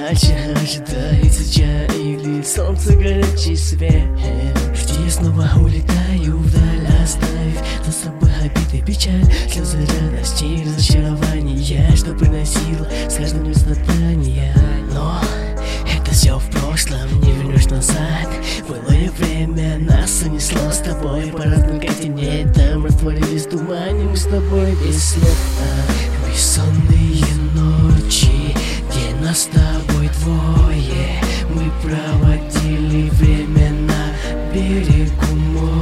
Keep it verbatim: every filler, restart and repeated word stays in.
дальше ожидает сейчас или солнце горячий свет. Я снова улетаю вдаль, оставив за собой обиды, печаль, слезы радости, разочарования, что приносило с каждым днем страдания. Но это все в прошлом, не вернешь назад. Былое время нас унесло с тобой по разным континентам, растворились в тумане мы с тобой без следа. Бессонные ночи, где нас с тобой двое, мы проводили время на берегу моря.